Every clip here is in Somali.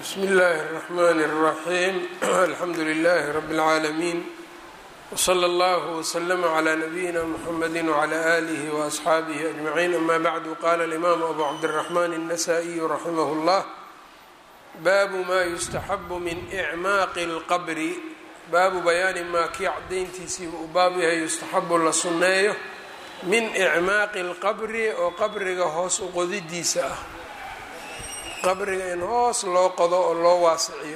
bsmi اllahi الرحmn الرaحيم alxamdu لlh رb العaalمين وslى اllه وslm عlى نbyina mحamd وعlى آlih وأصxaabih أجمعين ama bعd qala الإmam أbu cabdالرحmn النsائي raximh اllah baabu ma yustaxab min إcmaaq الqbr baabu bayaani maa kii cadayntiisiiba uu baab yahay yustaxabu la sunneeyo min icmaaqi اlqabri oo qabriga hoos u qodidiisa ah qabriga in hoos loo qodo oo loo waasiciyo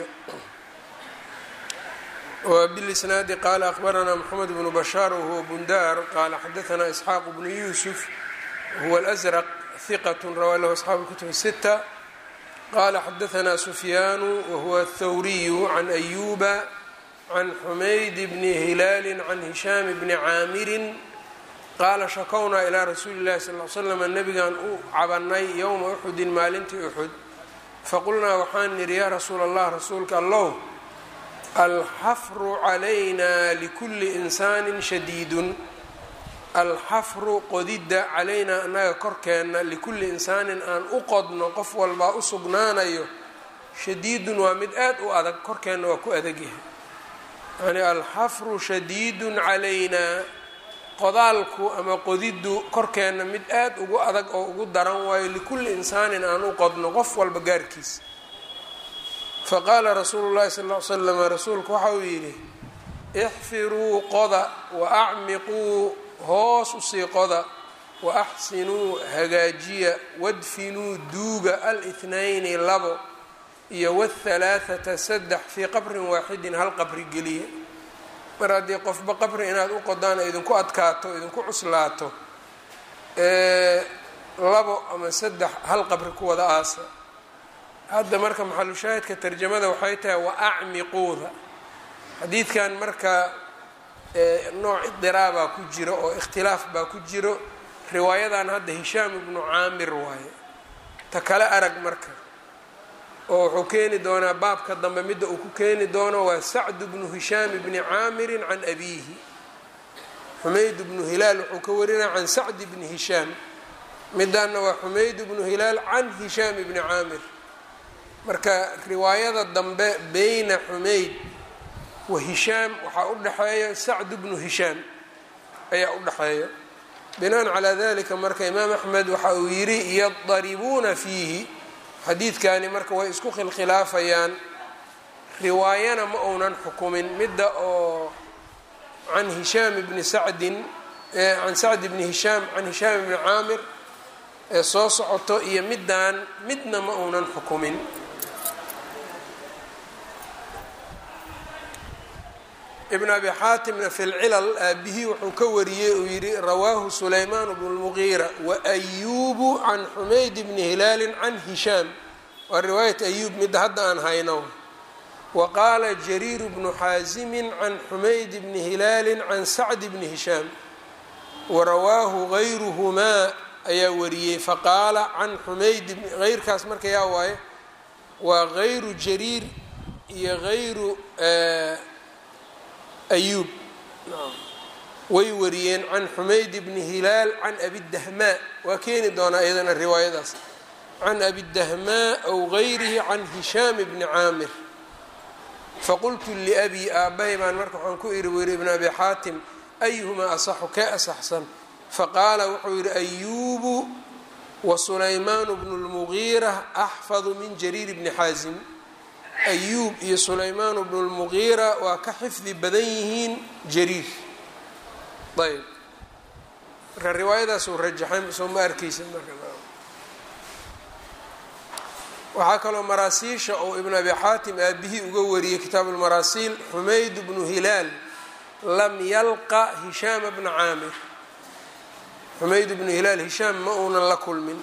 وبالإسناad qال أخبرnا محمد بن بشhاaر وهو بندار qال xdثnا إسحاaq بن يوسف وهو الأزرق ثqة rwى lh أصحاaب الكتب الستة qال xdثnا سفyان وهو الثوري عن أيوب عن حمayd بن هلال عن هiشhام بن cاamر qاala shakwnaa إلى رasuuلi الlahi صلى اه عل سلم نبgaan u cabanay yومa أxudi maalintii أxud faqulnaa waxaan nidhi yaa rasuul الlah rasuulka allow alxafru calayna likuli insaanin shadiidun alxafru qodidda calaynaa annaga korkeenna likulli insaanin aan u qodno qof walbaa u sugnaanayo shadiidun waa mid aad u adag korkeenna waa ku adagyahay yani alxafru shadiidun calaynaa qodaalku ama qodiddu korkeenna mid aad ugu adag oo ugu daran waayo likulli insaanin aan u qodno qof walba gaarkiisa faqaala rasuulu llahi sal ll ly slam rasuulku waxa uu yidhi ixfiruu qoda wa acmiquu hoos usii qoda wa axsinuu hagaajiya wadfinuu duuga al-ithnayni labo iyo waalhalaathata saddex fii qabrin waaxidin hal qabri geliya mar haddii qofba qabri inaad u qodaan idinku adkaato idinku cuslaato labo ama saddex hal qabri ku wada aasa hadda marka maxalushaahidka tarjamada waxay tahay wa acmiquuda xadiidkan marka nooc idiraabaa ku jiro oo ikhtilaaf baa ku jiro riwaayadan hadda hishaam ibnu caamir waaye ta kale arag marka oo wuxuu keeni doonaa baabka dambe midda uu ku keeni doono waa sacd bnu hishaam bni caamirin can abiihi xumayd bnu hilaal wuxuu ka warinaya can sacd bni hishaam midaanna waa xumayd bnu hilaal can hishaam bni caamir marka riwaayada dambe beyna xumayd wa hishaam waxaa u dhexeeya sacd bnu hishaam ayaa u dhexeeya binaan calaa dalika marka imaam axmed waxa uu yidhi yadaribuuna fiihi xadiidkani marka way isku khilkhilaafayaan riwaayana ma uunan xukumin midda oo can hishaam bni sacdin can sacd bni hishaam can hishaam bni caamir ee soo socoto iyo middan midna ma uunan xukumin ibn abi xaatimna fi lcilal aabihii wuxuu ka wariyey uu yidhi rawaahu sulaymaan bnu lmugiira waayuubu can xumayd bni hilaalin can hishaam waa riwaayat ayuub midda hadda aan hayno wa qaala jariir bnu xaasimin can xumayd bni hilaalin can sacd bni hishaam warawaahu gayruhumaa ayaa wariyey faqaala can xumayd heyrkaas marka yaa waaye waa gayru jariir iyo gayru ayuub way wariyeen can xumayd bni hilaal can abidahmaa waa keeni doonaa iyadana riwaayadaas can abidahmaa aw gayrihi can hishaam bni caamir faqultu liabii aabbahay baan marka waxaan ku iri weri ibn abi xaatim ayuhumaa asaxu kee asaxsan faqaala wuxuu yidhi ayuubu wa sulaymaan bnu lmugiira axfadu min jariir bni xaasim ayuub iyo sulaymaan bnu lmugiira waa ka xifdi badan yihiin jariir ayb marka riwaayadaas uu rajaxay soo ma arkeysa marka waxaa kaloo maraasiisha oo ibn abi xaatim aabihii uga wariyey kitaabu lmaraasiil xumayd bnu hilaal lam yalqa hishaama bna caamir xumayd bnu hilaal hishaam ma uunan la kulmin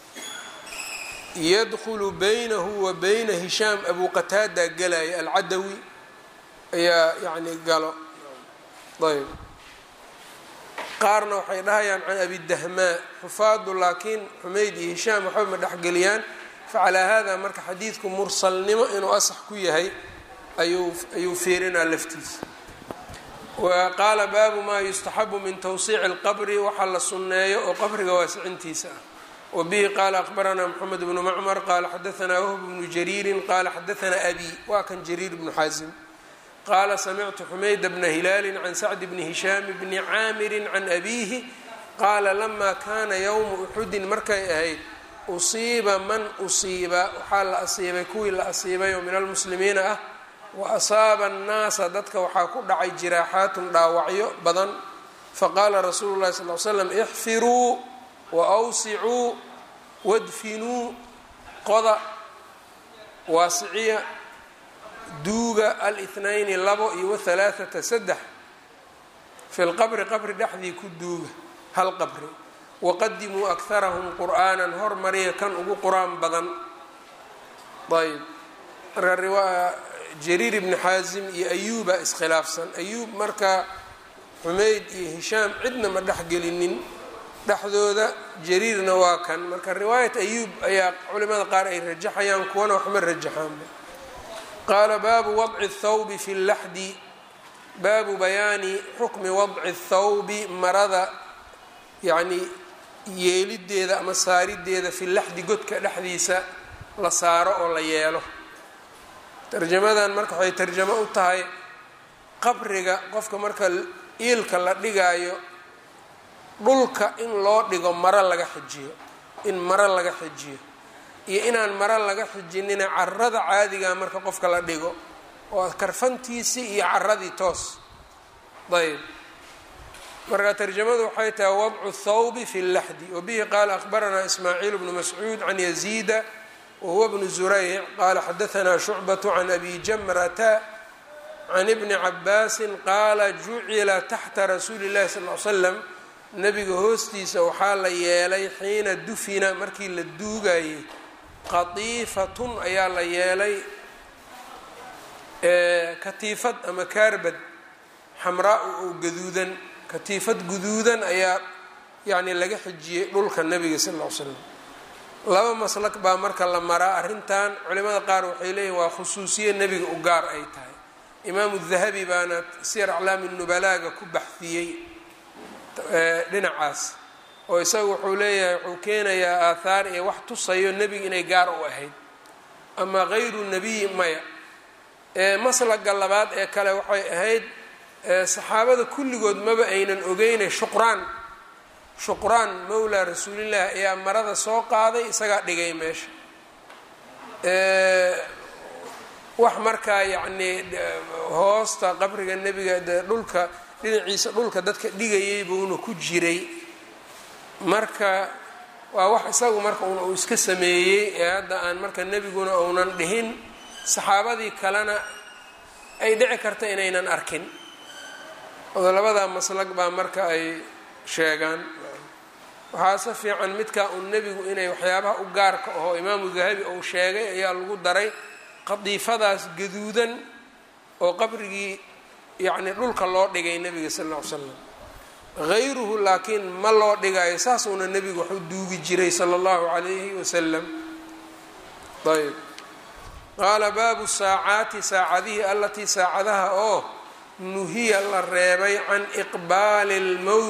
yadkhulu baynahu wa bayna hishaam abu qataada galaya alcadawi ayaa yani galo ayb qaarna waxay dhahayaan can abidahmaa xufaadu laakiin xumayd iyo hishaam waxba ma dhexgeliyaan facalaa hada marka xadiidku mursalnimo inuu asax ku yahay ayuu fiirinaa laftiisa wa qaala baabu maa yustaxabu min tawsiici اlqabri waxaa la sunneeyo oo qabriga waasicintiisa ah وبه qال أخبرنا محمد بن معمر qال xdثna وهب بن جرير qال xdثna أbي wa kan جرير بن xاaزم qال سمعت حميد بن هلال عن سعد بن هشام بن عاmر عن أbيه qاla لma kana yوم أxudi markay ahayd uصiiba man uصiiba waxaa la asiibay kuwii la asiibay oo min almuslimiina ah وأصاaba الnaasa dadka waxaa ku dhacay jiraaxaatun dhaawacyo badan faqaala rasuulu الlahi صلl ل sلم اxfiruu وأwsicuu wadfinuu qoda waasiciya duuga اlاثنayni labo iyo وثaلaaثata saddex fi lqabri qabri dhexdii ku duuga hal qabri waqadimuu أkharahum qur'aanan hormariya kan ugu qur-aan badan ayb marka jariir ibni xaasim iyo ayuuba iskhilaafsan ayuub marka xumayd iyo hishaam cidna ma dhexgelinin dhexdooda jariirna waa kan marka riwaayat ayuub ayaa culimada qaar ay rajaxayaan kuwana waxma rajaxaanba qaala baabu wadci الthawbi fi اllaxdi baabu bayaani xukmi wadci الthawbi marada yacni yeelideeda ama saarideeda fi laxdi godka dhexdiisa la saaro oo la yeelo tarjamadan marka waxay tarjamo u tahay qabriga qofka marka iilka la dhigaayo dhulka in loo dhigo maro laga xijiyo in maro laga xijiyo iyo inaan maro laga xijinina carada caadiga marka qofka la dhigo oo karfantiisii iyo caradii toos ayb marka tarjamadu waxay tahay wadcu thawbi fi اllaxdi wabihi qaala akhbaranaa ismaaciil bnu mascuud can yaziida wahuwa bnu zurayc qaala xadaanaa shucbatu can abi jamrata can ibni cabaasin qaala jucila taxta rasuuli اllahi sal l slam nabiga hoostiisa waxaa la yeelay xiina dufina markii la duugayay qatiifatun ayaa la yeelay katiifad ama kaarbad xamraa oo gaduudan katiifad guduudan ayaa yacni laga xijiyey dhulka nabiga sal ll ly slam laba maslak baa marka la maraa arrintan culimada qaar waxay leeyihin waa khusuusiye nebiga u gaar ay tahay imaamu dahabi baana siyar aclaami nubalaaga ku baxdiyey dhinacaas oo isaga wuxuu leeyahay wuxuu keenayaa aathaar ee wax tusayo nebiga inay gaar u ahayd ama hayru nebiyi maya maslaga labaad ee kale waxay ahayd saxaabada kulligood maba aynan ogeynay shuqraan mawlaa rasuulillaah ayaa marada soo qaaday isagaa dhigay meesha wax markaa yacnii hoosta qabriga nebiga dee dhulka dhinaciisa dhulka dadka dhigayay buuna ku jiray marka waa wax isagu marka uu iska sameeyey ee hadda aan marka nebiguna uunan dhihin saxaabadii kalena ay dhici karta inaynan arkin oo labadaa maslag baa marka ay sheegaan waxaase fiican midkaa uu nebigu inay waxyaabaha u gaarka ahoo imaamu dahabi uu sheegay ayaa lagu daray qadiifadaas gaduudan oo qabrigii yacni dhulka loo dhigay nebiga sal alla ly slam hayruhu laakiin ma loo dhigayo saasuuna nebigu wax u duugi jiray sala allahu calayhi wasalam ayb qaala baabu saacaati saacadihii allatii saacadaha oo nuhiya la reebay can iqbaari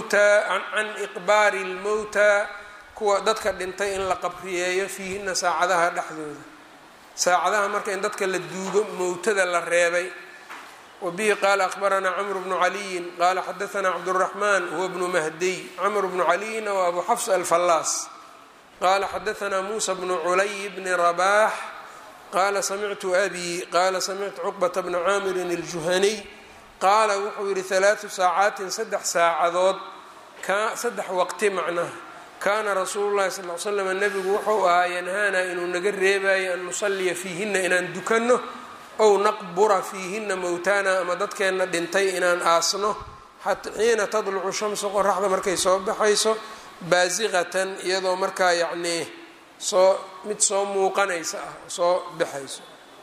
lmowtaa kuwa dadka dhintay in la qabriyeeyo fiihina saacadaha dhexdooda saacadaha marka in dadka la duugo mowtada la reebay wabihi qaala akhbaranaa camru bnu caliyin qaala xadaanaa cabduraxmaan huwa bnu mahdiy camru bnu caliyina wa abu xafs alfallaas qaala xadaanaa muusa bnu culay bni rabaax qaala samictu abi qaala samictu cuqbata bna caamirin aljuhaniy qaala wuxuu yidhi 3 saacaatin 3 saacadood saddex waqti macnaha kaana rasuulu llahi sal l slam nebigu wuxuu ahaa yanhaana inuu naga reebayo an nusalliya fiihinna inaan dukanno ow naqbura fiihinna mowtaana ama dadkeenna dhintay inaan aasno xiina tadlucu shamsu qoraxda markay soo baxayso baasiqatan iyadoo markaa yacnii mid soo muuqanaysa ah soo baxayso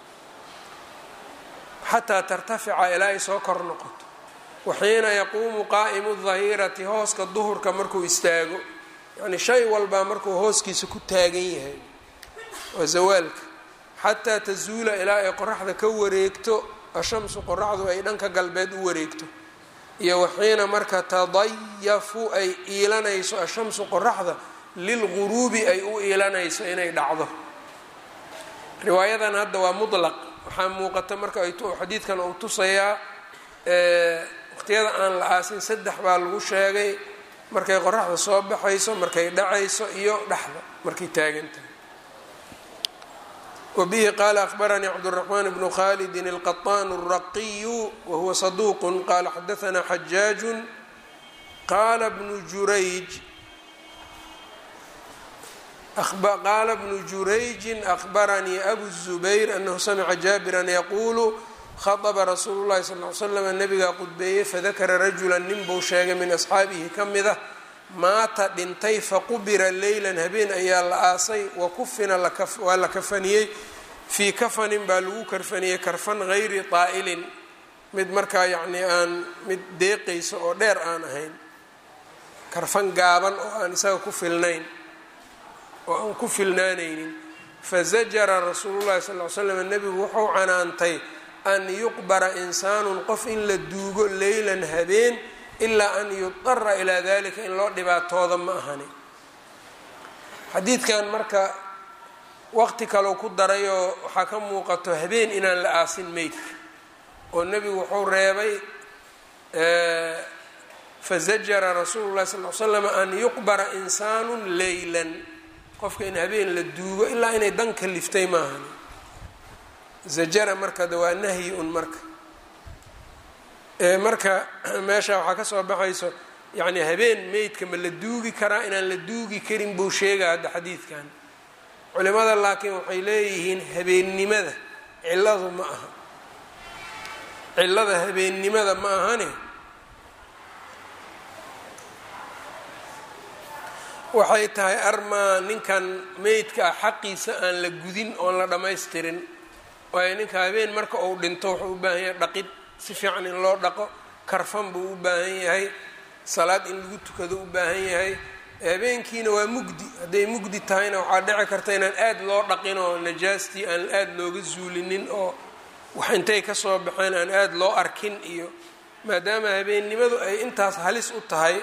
xataa tartafica ilaa ay soo kor noqoto waxiina yaquumu qaa'imu dahirati hooska duhurka markuu istaago yacni shay walbaa markuu hooskiisa ku taagan yahay waa zawaalka xataa tazuula ilaa ay qoraxda ka wareegto ashamsu qoraxdu ay dhanka galbeed u wareegto iyo waxiina marka tadayafu ay iilanayso ashamsu qoraxda lilguruubi ay u iilanayso inay dhacdo. riwaayadan hadda waa mutlaq, waxaa muuqata marka xadiidkan uu tusayaa waqtiyada aan la aasin 3 baa lagu sheegay: markay qoraxda soo baxayso, markay dhacayso, iyo dhexda markay taagan tahay. وبه قال أخبرني عبد الرحمن بن خالد القطان الرقي وهو صدوق قال حدثنا حجاج قال ابن جريج أخبرني أبو الزبير أنه سمع جابرا يقول خطب رسول الله صلى الله عليه وسلم النبga qudbeeyey فذakra رجuلا nin buu sheegay min أصxaabihi ka mida maata dhintay faqubira leylan habeen ayaa la aasay wakufina waa la kafaniyey fii kafanin baa lagu karfaniyey karfan غayri طaa'ilin mid markaa yacni aan mid deeqayso oo dheer aan ahayn, karfan gaaban oo aan isaga ku filnayn oo aan ku filnaanaynin. fazajara rasuulu llahi sal ly slam nebigu wuxuu canaantay an yuqbara insaanun qof in la duugo leylan habeen ilaa an yudara ilaa dalika in loo dhibaatooda ma ahani. xadiidkan marka waqti kaleu ku darayoo waxaa ka muuqato habeen inaan la aasin meydka, oo nebigu wuxuu reebay fazajara rasuulu llahi sal l slam an yuqbara insaanun leylan, qofka in habeen la duugo ilaa inay dan ka liftay ma ahani. zajara marka waa nahyi un marka meesha waxaa ka soo baxayso yani habeen meydka ma la duugi karaa, inaan la duugi karin buu sheega hadda xadiidkan. culimada laakiin waxay leeyihiin habeennimada ciladu ma aha, cilada habeennimada ma ahane waxay tahay armaa ninkan meydka ah xaqiisa aan la gudin oon la dhammaystirin. waayo ninka habeen marka uu dhinto wuxuu u baahan yahay dhaqid, si fiican in loo dhaqo, karfan buu u baahan yahay, salaad in lagu tukado u baahan yahay. habeenkiina waa mugdi, hadday mugdi tahayna waxaa dhici karta inaan aada loo dhaqin oo najaastii aan aada looga zuulinin oo wax intay ka soo baxeen aan aada loo arkin, iyo maadaama habeennimadu ay intaas halis u tahay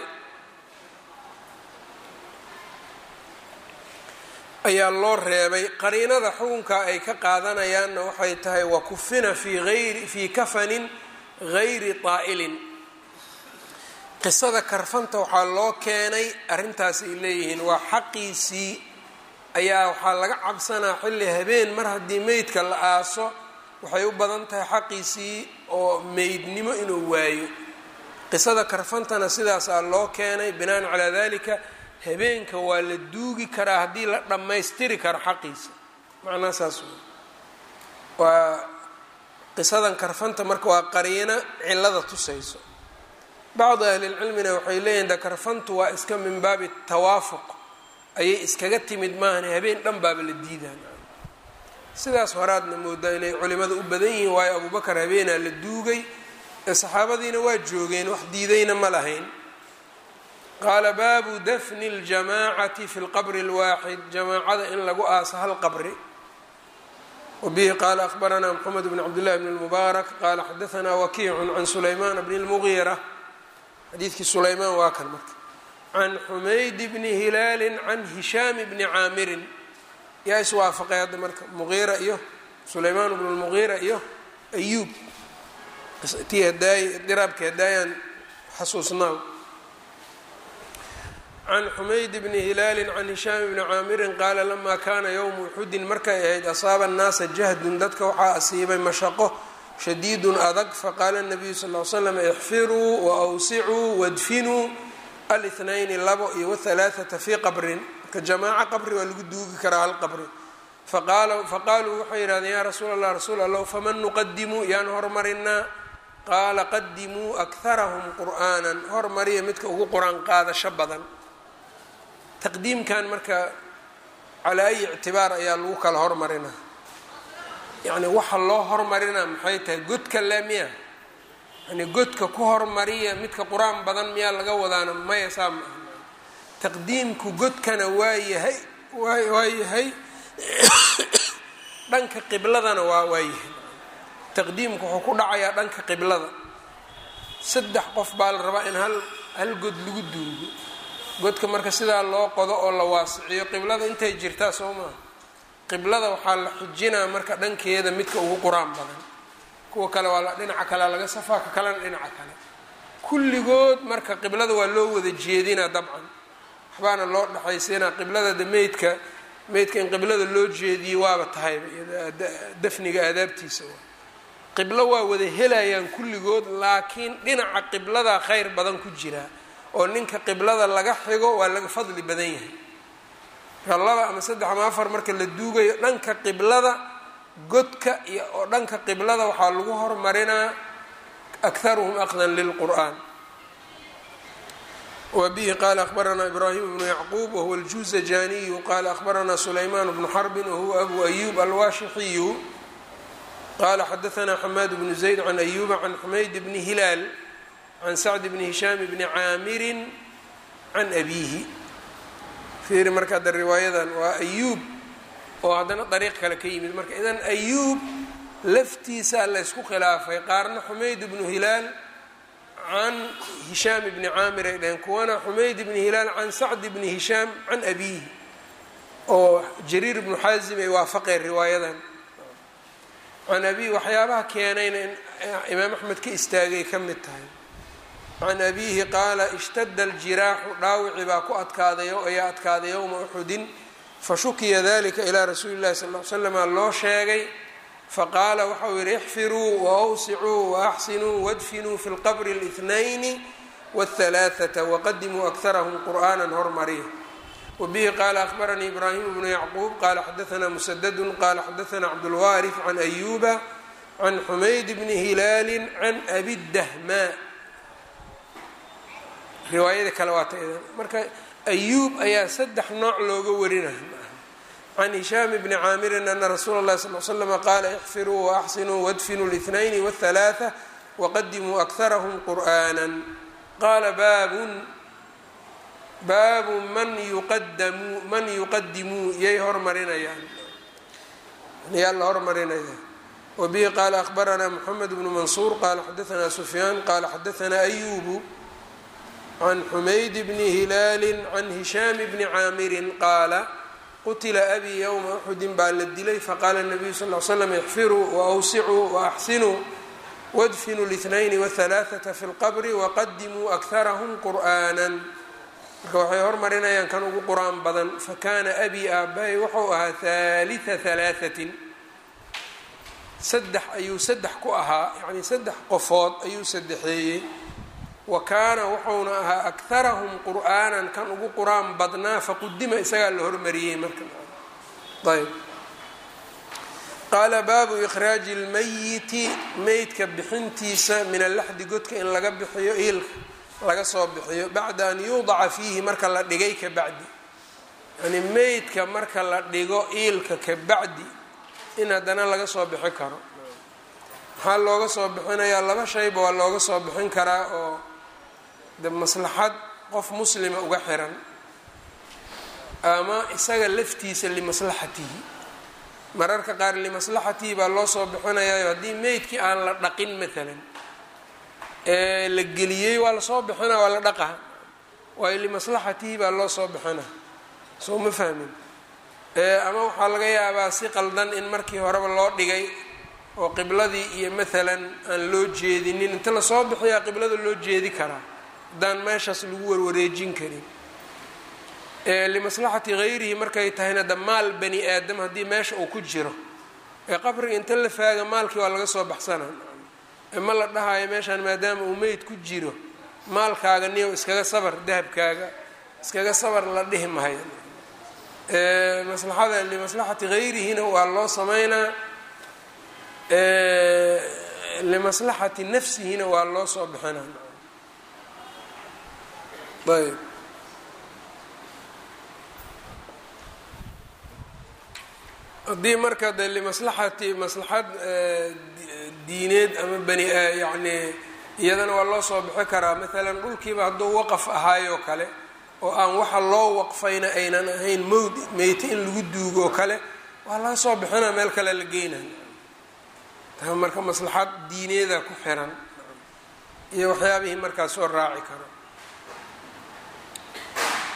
ayaa loo reebay. qariinada xukunka ay ka qaadanayaanna waxay tahay wakufina fii kafanin gayri طaa'ilin. qisada karfanta waxaa loo keenay arrintaas ay leeyihiin waa xaqiisii ayaa waxaa laga cabsanaa xilli habeen mar haddii meydka la aaso waxay u badan tahay xaqiisii oo meydnimo inuu waayo. qisada karfantana sidaasaa loo keenay binaan calaa dalika habeenka waa la duugi karaa haddii la dhammaystiri karo xaqiisa, macnaha saas waa qisadan karfanta marka waa qariino cilada tusayso. bacdu ahlilcilmina waxay leeyihin da karfantu waa iska min baabi tawaafuq ayay iskaga timid maahan habeen dhan baaba la diidaan. sidaas horaadna moodaa inay culimada u badan yihiin, waayo abubakar habeenaa la duugay ee saxaabadiina waa joogeen, wax diidayna ma lahayn. qaala baabu dafni اljamaacati fi lqabri اlwaaxid, jamaacada in lagu aaso hal qabri. wabihi qaala akhbaranaa mxamed bn cabdillahi bn اlmubaarak qaala xadaanaa wakiicu can sulaymaan bni اlmugiira, xadiidkii sulaymaan waa kan marka, can xumayd bni hilaali can hishaam bni caamirin. yaa iswaafaqay hadda marka mugiira iyo sulaymaan bnu lmugiira iyo ayuub, tii diraabka hadaayaan xasuusnaaw. can xumayd bni hilaali can hishaam bni caamirin qaala lamaa kaana yowmu uxudin markay ahayd asaaba annaasa jahdun, dadka waxaa asiibay mashaqo shadiidun adag, faqaala nabiyu sal l slam ixfiruu waawsicuu wadfinuu alnayni labo iyo wahalaaata fii qabrin. marka jamaaco qabri waa lagu duugi karaa hal qabri. faqaaluu waxay yidhahdeen yaa rasuul allah, rasuul allah, faman nuqadimu yaan hormarinaa? qaala qadimuu akharahum qur'aanan, hormariya midka ugu qur-aan qaadasho badan. taqdiimkan marka calaa ayi ictibaar ayaa lagu kala hormarinaa, yacni waxa loo hormarinaa maxay tahay? godka le miya, yani godka ku hormariya midka qur-aan badan miyaa laga wadaana? maya, saa ma aha. taqdiimku godkana waa yahay dhanka qibladana waa yahay. taqdiimku wuxuu ku dhacayaa dhanka qiblada. 3 qof baa la rabaa in hal god lagu duugo, godka marka sidaa loo qodo oo la waasiciyo qiblada intay jirtaa soo maaha. qiblada waxaa la xijinaa marka dhankeeda midka ugu quraan badan, kuwa kale waa dhinaca kale laga safaa, ka kalena dhinaca kale. kulligood marka qiblada waa loo wada jeedinaa dabcan, waxbaana loo dhexaysiinaa. qiblada de meydka in qiblada loo jeediyo waaba tahayba dafniga aadaabtiisa waa. qiblo waa wada helayaan kulligood, laakiin dhinaca qibladaa khayr badan ku jiraa oo ninka qiblada laga xigo waa laga fadli badan yahay. marka 2 ama 3 ama 4 marka la duugayo dhanka qiblada godka iyo oo dhanka qiblada waxaa lagu hormarinaa akharuhum aqdan lilqur'an. وبه قال أخبرنا إبراهيم بن يعقوب وهو الجوزجاني قال أخبرنا سليمان بن حرب وهو أبو أيوب الواشحي قال حدثنا حماد بن زيد عن أيوب عن حميد بن هلال عن سعد بن هشام بن عامر عن أبيه. فير marka ada riwaayadan waa أيوب oo haddana dariiq kale ka yimid. marka idan أيوب laftiisa la isku khilaafay, qaarna حميد بن هلال عن هشام بن عامر ay dhaheen, kuwana حميد بن هلال عن سعد بن هشام عن أبيه oo جرير بن xاaزم ay waafaqeen riwaayadan can abi. waxyaabaha keenayna in imaam axmed ka istaagay ka mid tahay. can abihi qaala ishtadda aljiraaxu dhaawici baa ku adkaaday oo ayaa adkaaday yowma uxudin fashukiya dalika ilaa rasuuli llahi sal ll ly slama loo sheegay faqaala waxau yihi ixfiruu waawsicuu waaxsinuu wadfinuu fi lqabri اlاثنayn wاlثalaaثata waqadimuu akharahum qur'aana hormariya. وبه قال أخبرني إبراهيم بن يعقوب قال حدثنا مسدد قال حدثنا عبد الوارث عن أيوب عن حميد بن هلال عن أبي الدهماء. riwaayada kale waata idan marka أيوب ayaa 3 nooc looga warinaya. عن هشام بن عامر أن رسول الله صلى الله عليه وسلم قال احفروا وأحسنوا وادفنوا الاثنين والثلاثة وقدموا أكثرهم قرآنا. قال baabu man yuqadimu yay hormarinayaan yaa la hormarinaya. وبه قال أخبرنا محمد بن منصور قال حدثنا سفيان قال حدثنا أيوب عن حميد بن هلال عن هشام بن عامر قال قتل أبي يوم أحد baa la dilay faqاla النبي صلى اه عليه وسلم احفروا وأوسعوا وأحسنوا وادفنوا الاثنين والثلاثة في القبر وقدموا أكثرهم قرآنا. marka waxay hormarinayaan kan ugu qur-aan badan. fakana abi aabahay wuxuu ahaa haalitha halaahatin, 3 ayuu 3 ku ahaa, yani 3 qofood ayuu saddexeeyey. wa kaana wuxuuna ahaa akharahum qur'aanan kan ugu qur-aan badnaa faqudima isagaa la hormariyey marka. ayb qaala baabu ikhraaji اlmayiti meydka bixintiisa min alaxdi godka in laga bixiyo iilka laga soo bixiyo bacda an yuudaca fiihi marka la dhigay ka bacdi, yani meydka marka la dhigo iilka ka bacdi in haddana laga soo bixi karo. maxaa looga soo bixinayaa? 2 shayba waa looga soo bixin karaa oo de maslaxad qof muslima uga xiran ama isaga laftiisa limaslaxatihi. mararka qaar limaslaxatihi baa loo soo bixinayaa haddii meydkii aan la dhaqin maalan la geliyey waa lasoo bixina waa la dhaqaa, waayo limaslaxatihi baa loo soo bixina. soo ma fahmin? ama waxaa laga yaabaa si qaldan in markii horeba loo dhigay oo qibladii iyo maalan aan loo jeedinin, inta lasoo bixiyaa qiblada loo jeedi karaa haddaan meeshaas lagu warwareejin karin. limaslaxati hayrihi markay tahayna da maal bani aadam haddii meesha uu ku jiro ee qabriga inta la faaga maalkii waa laga soo baxsanaa. ma la dhahayo meeshaan maadaama uu meyd ku jiro maalkaaga niyow iskaga sabar, dahabkaaga iskaga sabar la dhihi mahayo. maslaxada limaslaxati hayrihina waa loo sameynaa, limaslaxati nafsihina waa loo soo bixinaa. ayb haddii marka de limaslaxati maslaxad diineed ama yani iyadana waa loo soo bixi karaa. maalan dhulkiiba hadduu waqaf ahaayoo kale oo aan waxa loo waqfayna aynan ahayn meyte in lagu duugo oo kale waa laga soo bixinaa, meel kale la geynay. taa marka maslaxad diineeda ku xiran iyo waxyaabihii markaas soo raaci karo.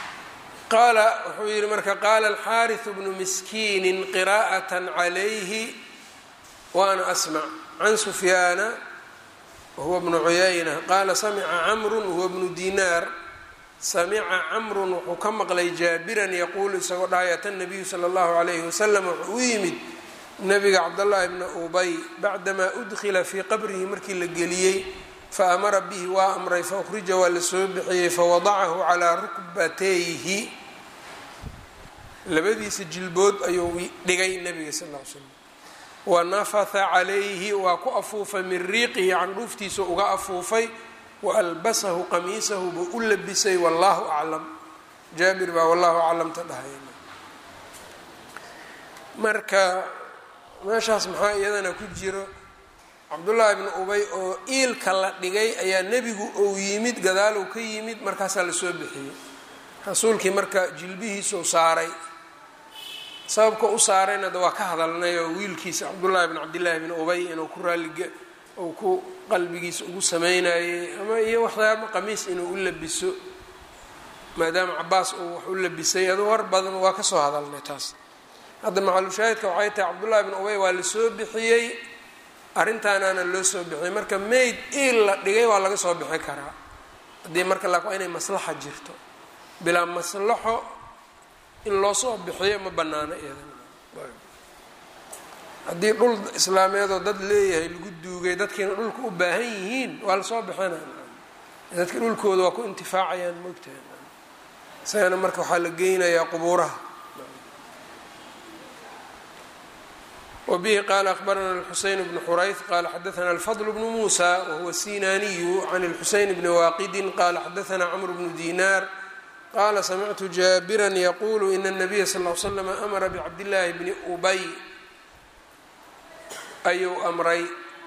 qaala wuxuu yihi marka qaala alxaariث bnu miskiini qira'aة عalayhi waana asmc can sufyaana wahuwa bnu cuyayna qaala samca camru wahuwa bnu dinaar samica camrun wuxuu ka maqlay jaabiran yaquulu isagoo dhahay ata nabiyu sala allahu calayhi wasalam wuxuu u yimid nabiga cabdallaahi bna ubay bacdamaa udkhila fii qabrihi markii la geliyey faamara bihi waa amray faukhrija waa la soo bixiyey fawadacahu calaa rukbatayhi labadiisa jilbood ayuu dhigay nabiga sal ll ly slam wanafatha calayhi waa ku afuufay min riiqihi candhuuftiisa uga afuufay waalbasahu qamiisahu buu u labisay wallaahu aclam jaabir baa wallaahu aclamta dhahay marka meeshaas maxaa iyadana ku jiro cabdullaahi bnu ubay oo iilka la dhigay ayaa nebigu ou yimid gadaalow ka yimid markaasaa lasoo bixiyey rasuulkii marka jilbihiisau saaray sababka u saarayna da waa ka hadalnay oo wiilkiisa cabdullaahi bn cabdillaahi bn ubay inuu ku raalliga uu ku qalbigiisa ugu sameynayey ama iyo waxyaaba qamiis inuu u labiso maadaama cabaas uu wax u labisay aduu war badan waa ka soo hadalnay taas hadda maxalushaahidka waxay tahay cabdullaahi bn ubay waa lasoo bixiyey arrintaanaana loo soo bixiyey marka mayd iil la dhigay waa laga soo bixi karaa haddii marka waa inay maslaxa jirto bilaa maslaxo in loo soo bixiyo ma banaano iyadana haddii dhul islaameedoo dad leeyahay lagu duugay dadkiina dhulka u baahan yihiin waa lasoo bixinaya dadka dhulkooda waa ku intifaacayaan moogtahay isagana marka waxaa la geynayaa qubuuraha وبه qال أخبرنا الحuسين بن حرyث qال xdثna الفضل بن موسى وهو السيناني عن الحuسين بن واqد qال xdثna cمر بن ديناr qال سمعت جابرا يقول إن النبي صلى اه عليه وسلم أمر بعبداللahi بن أbي ayuu أmray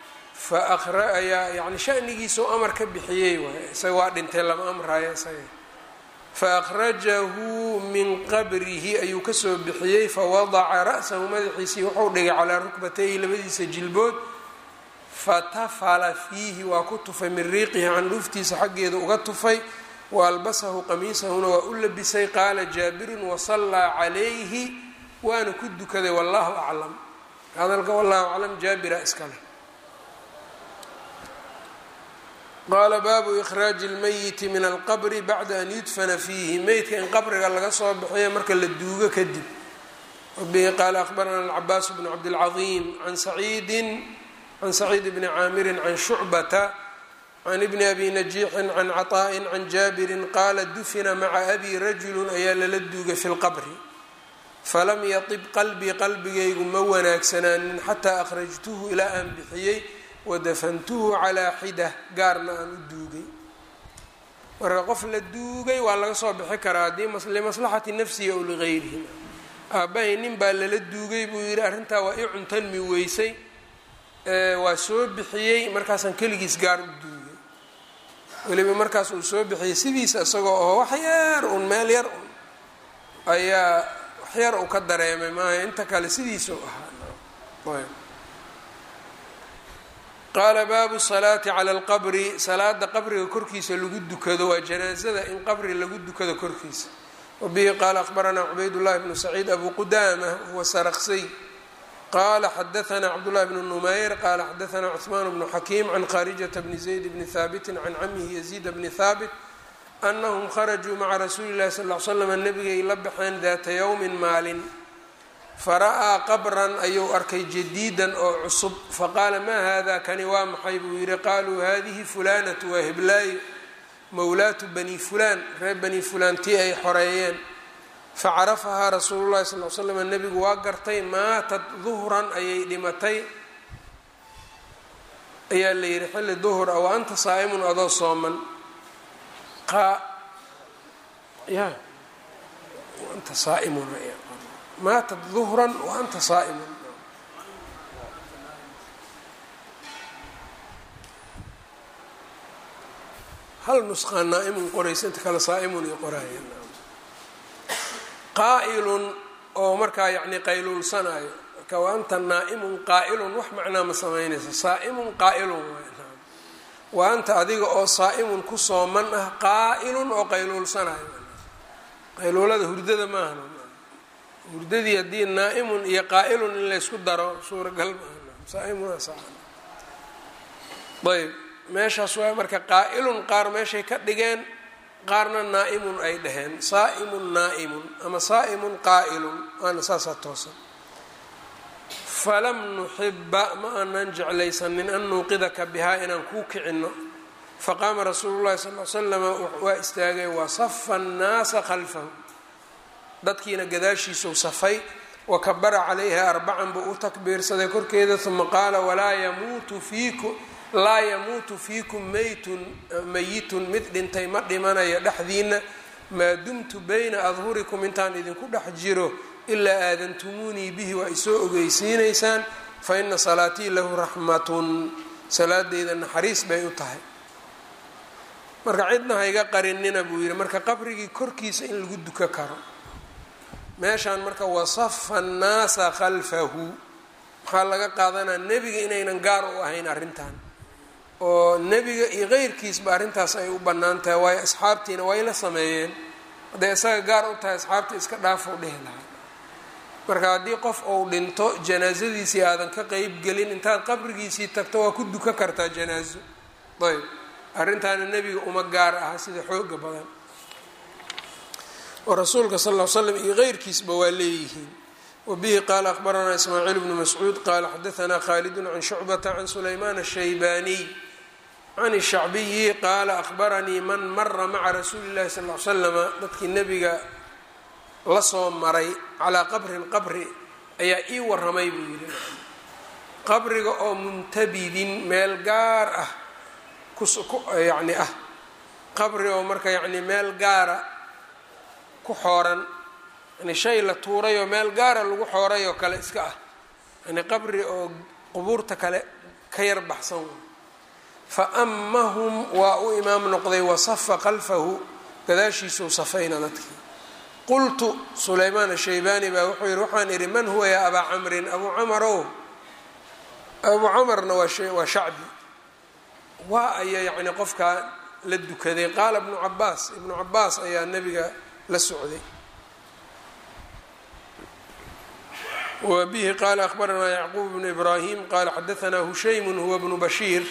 yani شhأnigiisau أmar ka bixiyey waay isaga waa dhintay lama amrayo isaga faأkhrajahu min qabrihi ayuu kasoo bixiyey fawadaca ra'sahu madaxiisii wuxuu dhigay calaa rukbatayhi labadiisa jilbood fatafala fiihi waa ku tufay min riiqihi candhuuftiisa xaggeeda uga tufay waalbasahu qamiisahuna waa u labisay qaala jaabirun wasallaa calayhi waana ku dukaday wallahu aclam hadalka wallahu aclam jaabira iska leh qaala baabu ikhraaji اlmayiti min alqabri bacda an yudfana fiihi meydka in qabriga laga soo bixiyo marka la duugo kadib wabihi qaala akhbarana alcabaas bnu cabdilcaظiim can saciid bni caamirin can shucbata can ibni abi najiixin can caطaa'in can jaabirin qaala dufina maca abi rajulu ayaa lala duugay fi lqabri falam yatib qalbii qalbigaygu ma wanaagsanaanin xataa akhrajtuhu ilaa aan bixiyey wadafantuhu calaa xidah gaarna aan u duugay marka qof la duugay waa laga soo bixi karaa haddii limaslaxati nafsihi ow ligayrihi aabbahay nin baa lala duugay buu yidhi arrintaa waa ii cuntanmi weysay waa soo bixiyey markaasaan keligiis gaar u duugay weliba markaas uu soo bixiyey sidiisa isagoo oo wax yar un meel yar un ayaa wax yar uu ka dareemay maaha inta kale sidiisa u ahaa qaala baabu salaati cala alqabri salaada qabriga korkiisa lagu dukado waa janaasada in qabri lagu dukado korkiisa wabihi qaala akhbaranaa cubaydullahi bnu saciid abu qudaama huwa saraqsay qaala xadaanaa cabdullahi bnu numayr qaala xadaanaa cuثmaan bnu xakiim can khaarijata bni zayd bni haabitin can camihi yaziida bni haabit anahum kharajuu maca rasuuli llahi sal l slam nabigay la baxeen daata yowmin maalin fara'aa qabran ayuu arkay jadiidan oo cusub faqaala maa hada kani waa maxay buu yidhi qaaluu hadihi fulanatu waa heblaayo mowlaatu bani fulaan reer bani fulaan tii ay xoreeyeen facarafahaa rasuulu llahi sal l slam nebigu waa gartay maatat duhran ayay dhimatay ayaa la yidhi xilli duhur ah wa anta saa'imun adoo sooman anta saaimun maatat duhran wa anta saa'imun hal nusqaa naa'imun qoraysa inta kale saa'imun iyo qoraayan qaa'ilun oo markaa yacni qayluulsanaayo marka wa anta naa'imun qaa'ilun wax macnaa ma samaynaysa saa'imun qaa'ilun wa anta adiga oo saa'imun ku sooman ah qaa'ilun oo qayluulsanaayo qayluulada hurdada maaha hurdadii haddii naa'imun iyo qaa'ilun in laysku daro suuragal maaha saa'imuna saacad ayb meeshaas waa marka qaa'ilun qaar meeshay ka dhigeen qaarna naa'imun ay dhaheen saa'imun naa'imun ama saa'imun qaa'ilun waana saasaa toosan falam nuxiba ma aanan jeclaysanin an nuuqidaka bihaa inaan kuu kicinno faqaama rasuulu llahi sal l slama waa istaagay wasafa annaasa khalfahu dadkiina gadaashiisau safay wakabara calayha arbacan buu u takbiirsaday korkeeda uma qaala laa yamuutu fiikum mayitun mid dhintay ma dhimanayo dhexdiina maa dumtu bayna adhurikum intaan idinku dhex jiro ilaa aadantumuunii bihi waa isoo ogeysiinaysaan fa ina salaatii lahu raxmatun salaadeyda naxariis bay u tahay marka cidna hayga qarinina buu yidhi marka qabrigii korkiisa in lagu duka karo meeshaan marka wasafa annaasa khalfahu maxaa laga qaadanaa nebiga inaynan gaar u ahayn arrintan oo nebiga iyo qeyrkiisba arrintaas ay u bannaan tahay waayo asxaabtiina way la sameeyeen hadday isaga gaar u tahay asxaabta iska dhaafou dhehi lahaa marka haddii qof uu dhinto janaasadiisii aadan ka qeyb gelin intaad qabrigiisii tagto waa ku duka kartaa janaaso ayb arrintaana nebiga uma gaar aha sida xooga badan oo rasuulka sal ll ly slam iyo qeyrkiisba waa leeyihiin wabihi qaala akhbaranaa ismaaciil bnu mascuud qaala xadaanaa khaalidun can shucbata can sulaymaan ashaybaaniy can shacbiyi qaala akhbaranii man mara maca rasuuli llahi sal l slama dadkii nebiga la soo maray calaa qabrin qabri ayaa ii waramay buu yidhi qabriga oo muntabidin meel gaar ah yani ah qabri oo marka yani meel gaara ku xooran yani shay la tuuray oo meel gaara lagu xooray oo kale iska ah yani qabri oo qubuurta kale ka yar baxsan fa amahum waa u imaam noqday wasafa khalfahu gadaashiisuu safayna dadkii qultu sulaymaan ashaybaani baa wuxuu yihi waxaan idhi man huwa yaa abaa camrin abuu camarow abuu camarna waa shacbi waa aya yacni qofkaa la dukaday qaala ibnu cabaas ayaa nebiga la socday wa bihi qaala akhbaranaa yacquub bnu ibraahim qaala xadaanaa hushaymun huwa bnu bashiir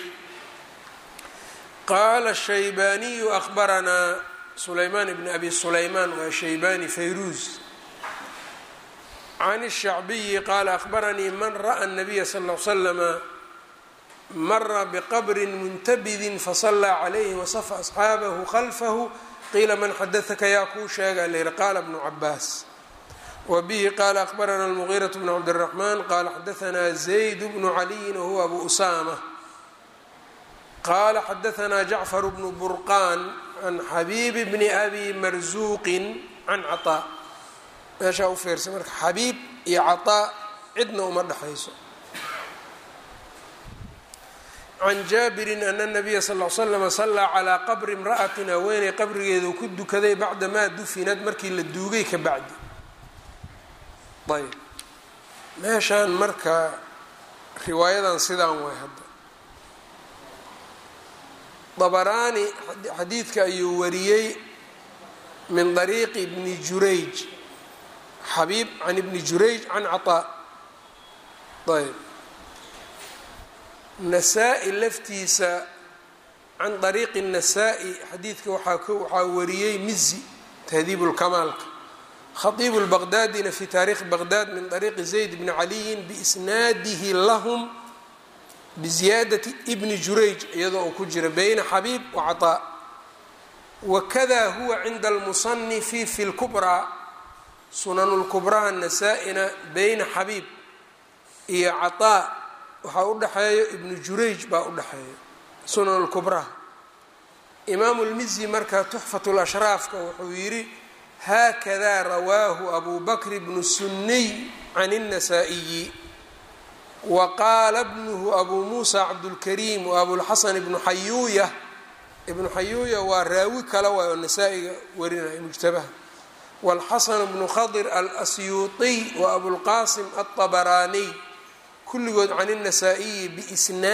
qaala shaybaaniyu akhbaranaa sulaymaan bn abi sulaymaan waa shaybani fayruuz can الshacbiyi qaala akhbaranii man ra'a الnabiya sal ll ly slama mara bqabrin muntabidin fasallaa calayhi wasafa asxaabahu khalfahu qiila man xadaaka yaa kuu sheega layidhi qaala bnu cabaas wa bihi qaala akhbarana almugiiraة bn cabdالraxmaan qaala xadaanaa zayd bnu caliyin wahuwa abu usaama qaala xadaanaa jacfar bnu burqaan can xabiib bni abi marzuuqin can caطaa meeshaa u fiirsa marka xabiib iyo caطaa cidna uma dhexayso can jaabirin ana nabiya sal l slama sallaa calaa qabri imra'atin haweeney qabrigeedu ku dukaday bacdamaa dufinad markii la duugay ka bacdi ayb meeshaan marka riwaayadan sidaan way hadda dabaraani xadiidka ayuu wariyey min dariiqi bni jurayj xabiib can ibni jurayj can caطaa ayb nasaa-i laftiisa can dariiqi الnasaa-i xadiidka waxaa wariyey mizi tahdiib اlkamaalka khatiib اlbaqdaadina fi taarikhi baqdaad min dariiqi zayd bni caliyin biisnaadihi lahum biziyaadati bni jurayj iyadoo uu ku jira bayna xabiib wa caطaa wakada huwa cinda almusanifi fi اlkubraa sunan اlkubraha nasaa-ina bayna xabiib iyo caطaa waxaa u dhexeeyo ibnu jurayj baa u dhexeeya sunan اlkubraha imaamu lmizi marka tuxfat lashraafka wuxuu yidhi haakada rawaahu abu bakr bnu suniy can الnasaa-iyi wa qaala bnuhu abu muusa cabdulkariim wa abulxasan ibnu xayuuya ibnu xayuuya waa raawi kale waay oo nasaa-iga warinaya mujtabaha wاlxasan bnu khadir alasyuuطiy wa abulqasim aلطabaraaniy kulligood can الnasaa-iyi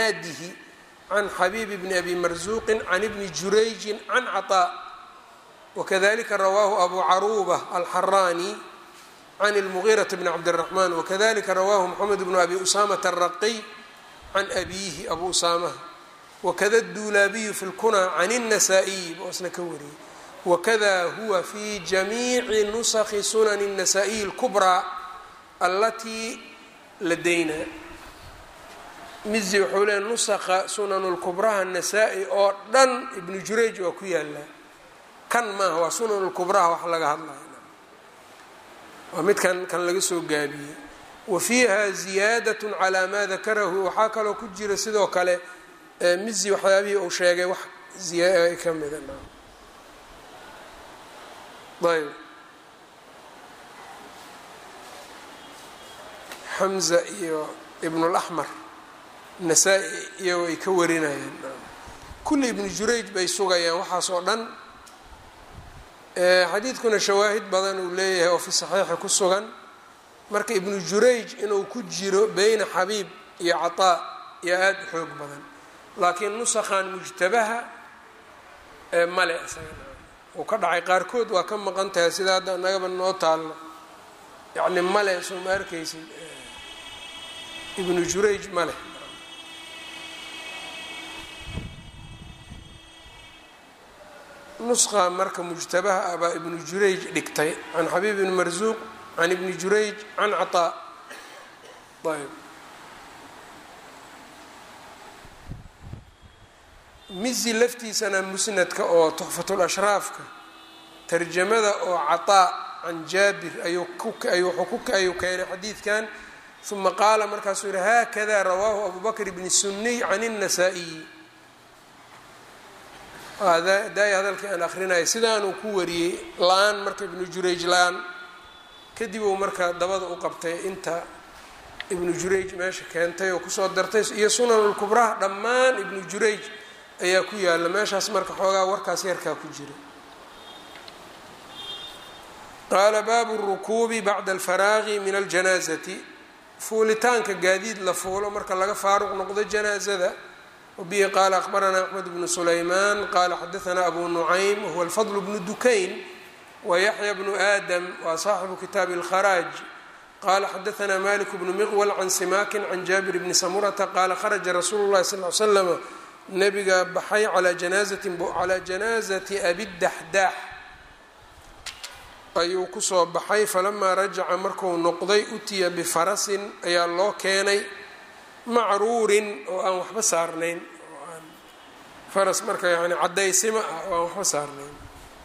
biisnaadihi can xabiib bni abi marzuuqin can ibni jurayjin can caطaa wakadalika rawaahu abu caruuba alxaraani can اlmugiiraةi bn cabdالraxman wakadalika rawaahu moxamed bnu abi usaamata الraqiy can abiihi abu usaamaha wakada اduulaabiyu fi اlkunaa can الnasaa-iyi boo isna ka wariyey wakada huwa fi jamiici nusakhi sunan الnasaa-iyi اlkubraa alatii ladayna mizi wuxuu leeya nusakha sunan اlkubraha nasaa-i oo dhan ibnu jurayj waa ku yaalaa kan maaha waa sunan اlkubraha wax laga hadlaya waa midkan kan laga soo gaabiyey wa fiiha ziyaadaة calىa maa dakarahu waxaa kaloo ku jira sidoo kale mizi waxyaabihii uu sheegay wax ziyaada ka mida ayb xamza iyo ibn اlaxmar nasaa-i iyagoo ay ka warinayaan kulli ibnu jurayj bay sugayaan waxaas oo dhan xadiidkuna shawaahid badan uu leeyahay oo fi saxiixi ku sugan marka ibnu jurayj inuu ku jiro beyna xabiib iyo caطaa iyo aada u xoog badan laakiin nusakhan mujtabaha male isaga uu ka dhacay qaarkood waa ka maqan tahay sida hadda nagaba noo taallo yacni male soo ma arkaysid ibnu jurayj male nusqa marka mujtabaha abaa ibnu jurayj dhigtay can xabiib ibni marsuuq can ibni jurayj can caطaa ayb mizi laftiisana musnadka oo tuxfatulashraafka tarjamada oo caطaa can jaabir ayuu keenay xadiidkan uma qaala markaasuu yihi haakada rawaahu abu bakr bni suniy can الnasaa-iyi daaya hadalkii aan akrinaya sidaanuu ku wariyey la-aan marka ibnu jurayj la-aan kadib uu marka dabada u qabtay inta ibnu jurayj meesha keentay oo kusoo dartay iyo sunanulkubraha dhammaan ibnu jurayj ayaa ku yaalla meeshaas marka xoogaa warkaas yarkaa ku jira qaala baabu rukuubi bacda alfaraaqi min aljanaazati fuulitaanka gaadiid la fuulo marka laga faaruq noqdo janaazada wabihi qaala akhbaranaa axmed bnu sulaymaan qaala xadaanaa abu nucaym wahuwa alfadl bnu dukayn wayaxya bnu aadam waa saaxibu kitaabi اlkharaaj qaala xadaanaa malik bnu miqwal can simaakin can jaabir bni samurata qaala kharaja rasuulu llahi sal l slama nabiga baxay calaa janaazati abidaxdaax ayuu kusoo baxay falamaa rajaca marku noqday utiya bifarasin ayaa loo keenay macruurin oo aan waxba saarnayn oo aan faras marka yani cadaysimo ah oo aan waxba saarnayn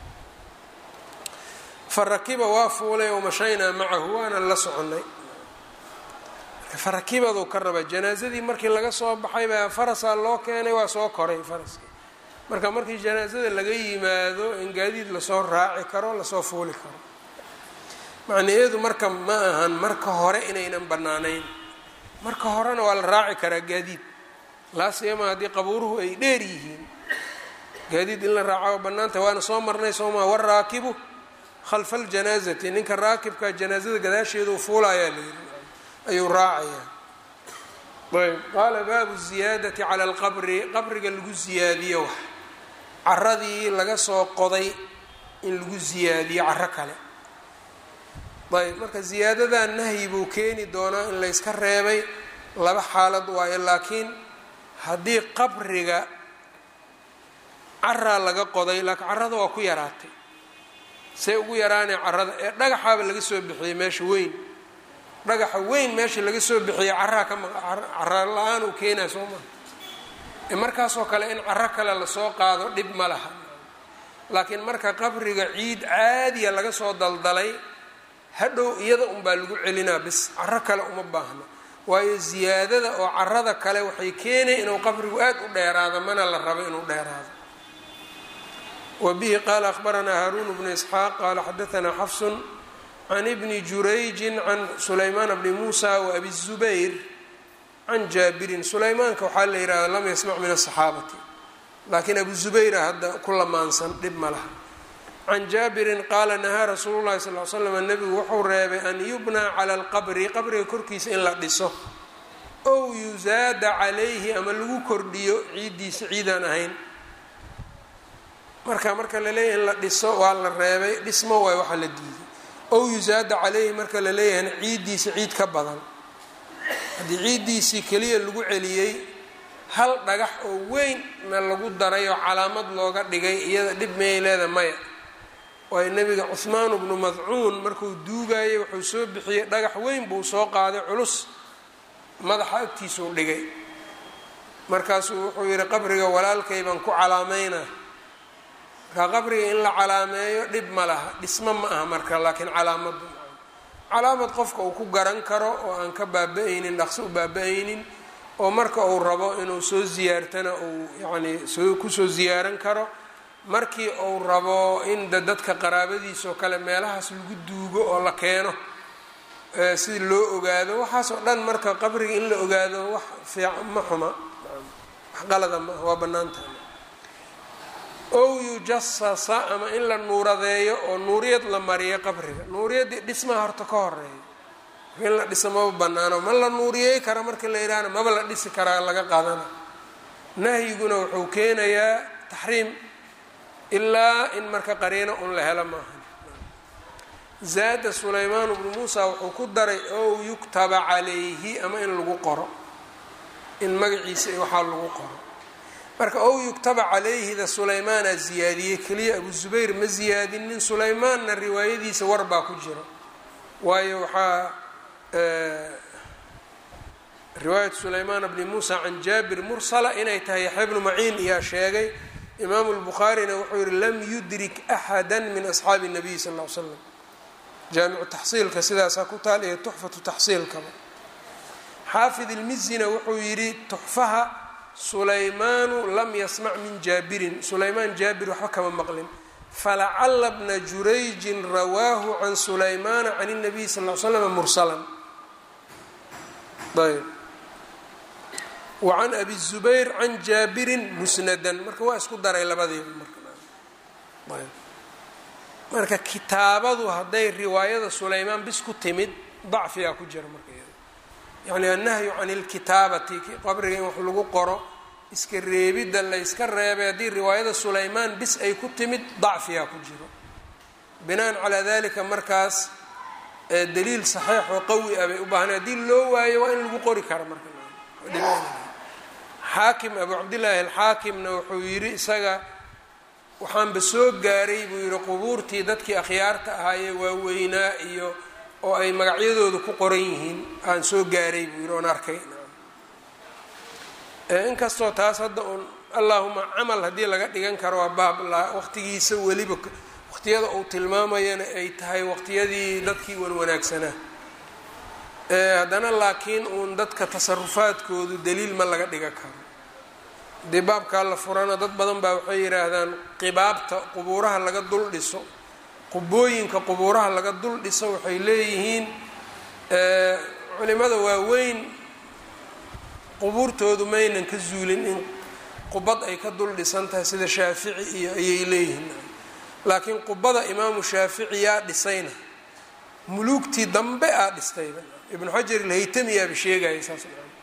farakiba waa fuulay oo mashaynaa macahu waana la soconay marka farakibaduu ka raba janaazadii markii laga soo baxay baa farasaa loo keenay waa soo koray faraskii marka markii janaazada laga yimaado in gaadiid lasoo raaci karo lasoo fuuli karo macnaheedu marka ma ahan marka hore inaynan bannaanayn marka horena waa la raaci karaa gaadiid laasiyama haddii qabuuruhu ay dheer yihiin gaadiid in la raaca oo bannaanta waana soo marnay soomaa waraakibu khalfa aljanaazati ninka raakibka janaazada gadaasheedu fuulayaa layidhi ayuu raacayaa ayb qaala baabu ziyaadati cala alqabri qabriga lagu ziyaadiyo wax caradii laga soo qoday in lagu ziyaadiyo caro kale ayb marka ziyaadadan nahyi buu keeni doonaa in layska reebay laba xaalad waayo laakiin haddii qabriga caraa laga qoday laakiin carada waa ku yaraatay say ugu yaraanay carada ee dhagaxaaba laga soo bixiyey meesha weyn dhagaxa weyn meesha laga soo bixiyey caraa cara la-aan uu keenaa soo maa markaasoo kale in caro kale lasoo qaado dhib ma laha laakiin marka qabriga ciid caadiya laga soo daldalay hadhow iyada unbaa lagu celinaa bis caro kale uma baahno waayo ziyaadada oo carada kale waxay keenay inuu qabrigu aad u dheeraado mana la rabo inuu dheeraado wabihi qaala akhbaranaa haaruun bnu isxaaq qaala xadaanaa xafsun can ibni jurayjin can sulaymaan bni muusa wa abi zubayr can jaabirin sulaymaanka waxaa la yihahda lam yasmac min asaxaabati laakiin abu zubayra hadda ku lamaansan dhib ma laha can jaabirin qaala nahaa rasuulu llahi sal l slam nebigu wuxuu reebay an yubnaa cala alqabri qabriga korkiisa in la dhiso ow yusaada calayhi ama lagu kordhiyo ciiddiisa ciidaan ahayn marka la leeyahay in la dhiso waa la reebay, dhismo waay waxa la diiday. ow yusaada calayhi marka la leeyahayna ciiddiisa ciid ka badan. haddii ciiddiisii keliya lagu celiyey hal dhagax oo weynna lagu daray oo calaamad looga dhigay iyada dhib miyay leedahay? maya. waayo nebiga cuhmaan bnu madcuun markuu duugayay wuxuu soo bixiyey dhagax weyn buu soo qaaday culus, madaxa agtiisuu dhigay, markaasuu wuxuu yidhi qabriga walaalkay baan ku calaamaynaa. marka qabriga in la calaameeyo dhib ma laha, dhismo ma aha marka, laakiin calaamad qofka uu ku garan karo oo aan ka baaba-aynin, dhaqso u baaba-aynin, oo marka uu rabo inuu soo ziyaartana uu yacni kusoo ziyaaran karo, markii uu rabo in dadka qaraabadiisoo kale meelahaas lagu duugo oo la keeno si loo ogaado, waxaasoo dhan marka qabriga in la ogaado wax fiican ma xuma, wax qalada ma waa bannaantahay. ow yujasasa ama in la nuuradeeyo oo nuuriyad la mariyo qabriga. nuuriyaddii dhismaha horta ka horeeya, in la dhiso maba bannaano, ma la nuuriyey kara marka la yidhaahna maba la dhisi karaa laga qaadana. nahyiguna wuxuu keenayaa taxriim ilaa in marka qariino un la helo maaha. zaada sulaymaan bnu muusa wuxuu ku daray ow yuktaba calayhi, ama in lagu qoro, in magaciisa waxaa lagu qoro. marka ow yuktaba calayhida sulaymaana ziyaadiyey, keliya abu zubayr ma ziyaadinin. sulaymaanna riwaayadiisa war baa ku jira, waayo waxaa riwaayat sulaymaan bni muusa can jaabir mursala inay tahay yaxya bnu maciin iyaa sheegay. imaamu lbukhaarina wuxuu yihi lam yudrik axada min asxaabi الnabiy sal ll ly slam. jaamicu taxsiilka sidaasaa ku taal iyo tuxfatu taxsiilkaba. xaafid ilmizina wuxuu yidhi tuxfaha sulaymaanu lam yasmac min jaabirin, sulaymaan jaabir waxba kama maqlin, falacala bna jurayjin rawaahu can sulaymaana can الnabiy sal ll ly slam mursalan. ayb wacan abi zubayr can jaabirin musnadan, marka waa isku daray labadiiba. marka kitaabadu hadday riwaayada sulaymaan bis ku timid dacfigaa ku jira marka yani annahyu can ilkitaabati, qabriga in wax lagu qoro iska reebidda la yska reebay haddii riwaayada sulaymaan bis ay ku timid dacfigaa ku jiro. binaan calaa dalika markaas daliil saxiix oo qawi ah bay u baahnay, haddii loo waayo waa in lagu qori karo marka. xaakim abu cabdillaahi alxaakimna wuxuu yidhi isaga waxaanba soo gaaray buu yidhi qubuurtii dadkii akhyaarta ahaayee waaweynaa iyo oo ay magacyadooda ku qoran yihiin aan soo gaaray buu yidhi oon arkay. inkastoo taas hadda un allaahuma camal haddii laga dhigan karo waa baab waqtigiisa weliba waqtiyada uu tilmaamayana ay tahay waqtiyadii dadkii wanwanaagsanaa. haddana laakiin uun dadka tasarufaadkoodu daliil ma laga dhiga karo. haddii baabkaa la furana dad badan baa waxay yidhaahdaan qibaabta qubuuraha laga dul dhiso, qubooyinka qubuuraha laga dul dhiso waxay leeyihiin culimada waaweyn qubuurtoodu maynan ka zuulin in qubad ay ka dul dhisan tahay sida shaafici iyo ayay leeyihiin. laakiin qubada imaamu shaafici yaa dhisayna muluugtii dambe aa dhistayba. ibnu xajar ilhaytamiyaaba sheegaya saas